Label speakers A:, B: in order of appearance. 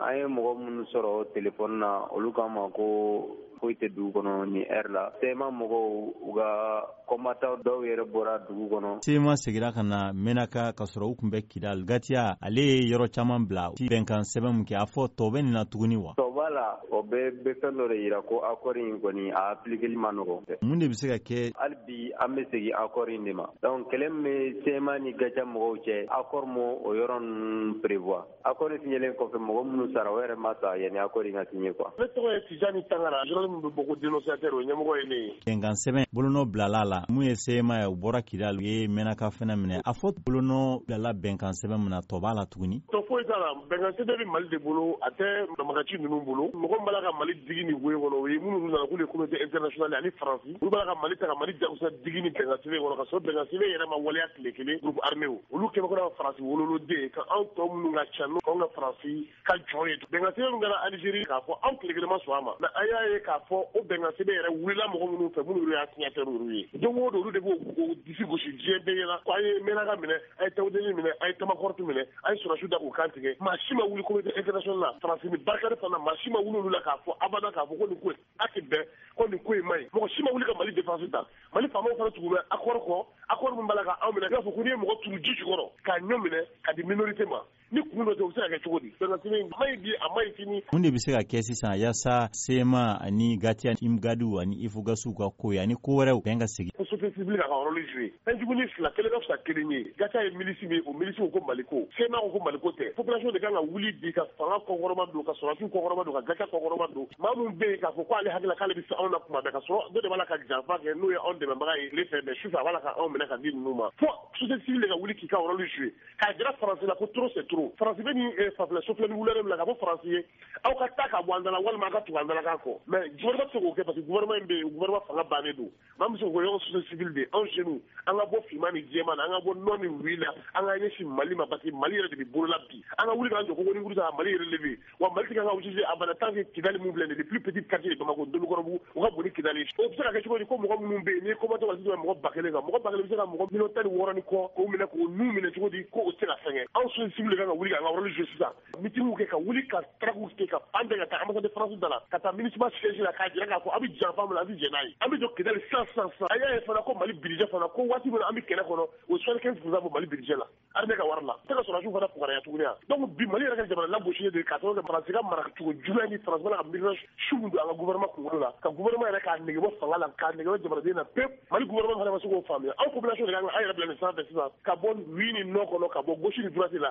A: an ye mɔgɔ minnu sɔrɔ telefɔni na olu k'a ma ko foyi tɛ dugu kɔnɔ ni heure la. Sema mɔgɔw u ka combattant dɔw yɛrɛ bɔra dugu kɔnɔ.
B: Sema segira ka na Menaka ka sɔrɔ u tun bɛ Kidal. Gatiya ale ye yɔrɔ caman bila bɛnkan sɛbɛn min kɛ a fɔ tɔ bɛ nin na tuguni wa?
A: Tɔ b'a la o bɛ fɛn dɔ de yira ko accord in kɔni a appliquer ma nɔgɔn.
B: Mun de bɛ se ka kɛ?
A: Hali bi an bɛ segin accord in de ma. Donc kɛlɛ min bɛ Sema ni Gatiya mɔgɔw cɛ accord m'o yɔrɔ ninnu prévoir. Accord signalen kɔfɛ mɔgɔ minnu sara o yɛrɛ ma sa yanni accord in ka signer quoi.
C: Ne tɔgɔ ye Tijani Tangara, journaliste min bɛ bɔ ko dénonciateur o ɲɛmɔgɔ ye ne ye.
B: Bɛnkan sɛbɛn bolonɔ bilala la mun ye Sema ye u bɔra Kidal u ye Menaka fɛnɛ minɛ a fɔ bolonɔ bilala bɛnkan sɛbɛn min na tɔ b'a la tuguni.
C: Tɔ foyi t'a la bɛnkan sɛbɛn bɛ Mali de bolo a tɛ damagaci ninnu bolo mɔgɔ min b'a la ka Mali digi ni woyo kɔnɔ o ye minnu nana k'u ye communauté internationale ani Faransi olu b'a la ka Mali ta ka Mali jagosa digi ni bɛnkan sɛbɛn kɔnɔ ka sɔrɔ bɛnkan sɛbɛn yɛrɛ ma waleya tile kelen groupe armé olu kɛmɛ kɔnɔ ka Faransi wololoden ka anw tɔ minnu ka ca n'o anw ka Faransi ka jɔn ye bɛnkan sɛbɛn min kɛra Algérie k'a fɔ anw tile kelen ma sɔn a ma mais an y'a ye k'a fɔ o bɛnkan sɛbɛn yɛrɛ wulila mɔgɔ minnu fɛ minnu y'a signataire ye don o don olu de b'o disi gosi diɲɛ bɛɛ ɲɛna ko an ye Menaka minɛ an ye Tawudeni minɛ an ye Tamakɔrɔtu minɛ an ye Surasiw da k'u kan tigɛ maa si ma wuli communauté internationale la Faransi ni Barkhane fana maa si ma wuli olu la k'a fɔ abada k'a fɔ ko nin ko in a tɛ bɛn ko nin ko in man ɲi mɔgɔ si ma wuli ka Mali défense ta Mali faamaw fana tugu bɛ accord kɔ accord min b'a la ka anw minɛ i b'a fɔ ko n'i ye mɔgɔ turu ji jukɔrɔ k'a ɲɔ minɛ ka di minorité ma ni kun dɔ tɛ u bɛ se ka kɛ cogo di bɛnkan sɛbɛn a maɲi bi a maɲi sini.
B: Mun de bɛ se ka kɛ sisan yaasa Sema ani Gatiya Imgadu ani Ifugasuw ka ko ye ani ko wɛrɛw bɛn ka segin.
C: Société civile ka rôle jouer fɛn jugu ni fila kelen ka fisa kelen ye Gatiya ye milisi min o milisi ko Maliko Sema ko Maliko tɛ population de kan ka wuli bi ka fanga kɔkɔrɔma don ka Surasiw kɔkɔrɔma don ka Gatiya kɔkɔrɔma don maa min bɛ yen k'a fɔ ko ale hakili la k'ale bɛ se anw na kuma bɛɛ ka sɔrɔ dɔ de b'a la ka janfa kɛ n'o ye anw dɛmɛbaga ye tile fɛ mais sufɛ a b'a la ka anw minɛ ka di ninnu ma fo société civile ka wuli k'i ka rôle jouer k'a jira Faransi la ko trop c'est trop Faransi bɛ ni fanfɛla sofilɛni wulɛrɛ min la ka fɔ Faransi ye aw ka taa ka bɔ an da la walima aw ka tugu an da la kan kɔ mais gouvernement tɛ se k'o kɛ parce que gouvernement in bɛ yen gouvernement fanga bannen don maa min bɛ se k'o yɔrɔ société civile de anw jeunes an ka bɔ finman ni jɛman na an ka bɔ nɔ ni wuli la an ka ɲɛsin Mali ma parce que Mali yɛrɛ de bɛ bolola bi an ka wuli k'an jɔ ko ni kuru ta Mali relever wa Mali tɛ kan ka wusuze abada tant que Kidali min filɛ nin les plus petites quartiers de Bamako Dolokɔrɔbugu u ka bon ni Kidali o bɛ se ka kɛ cogo di ko mɔgɔ minnu bɛ yen ni combattant ka sisan mɔgɔ 1000 kan mɔgɔ 1000 bɛ se ka mɔgɔ 16 ni kɔ k'o minɛ k'o nu minɛ cogo di ko o tɛ se ka fɛngɛ anw société civile kan ka wuli k'an ka rôle jouer sisan meeting kɛ ka wuli ka traque kɛ ka an bɛɛ ka taa ambassade de France da la ka taa MINUSMA siège la k'a jira k'a fɔ a bɛ janfa min na a bɛ jɛn n'a ye an bɛ jɔ Kidali san a y'a ye fana ko Mali budget fana ko waati min na an bɛ kɛlɛ kɔnɔ o 75% bɔ Mali budget la armée ka wari la tɛ ka Surasiw fana fugaraya tuguni yan donc bi Mali yɛrɛ ka jamana lagosi de k'a sababu kɛ Faransi ka mara cogo juguya ni Faransi bɛ ka miirina su min don an ka gouvernement kunkolo la ka gouvernement yɛrɛ k'a nege bɔ fanga la k'a nege bɔ jamanaden na pewu Mali gouvernement fana ma se k'o faamuya anw population de kan an yɛrɛ bila nin sanfɛ sisan ka bɔ wi ni nɔ kɔnɔ ka bɔ gauche ni droite la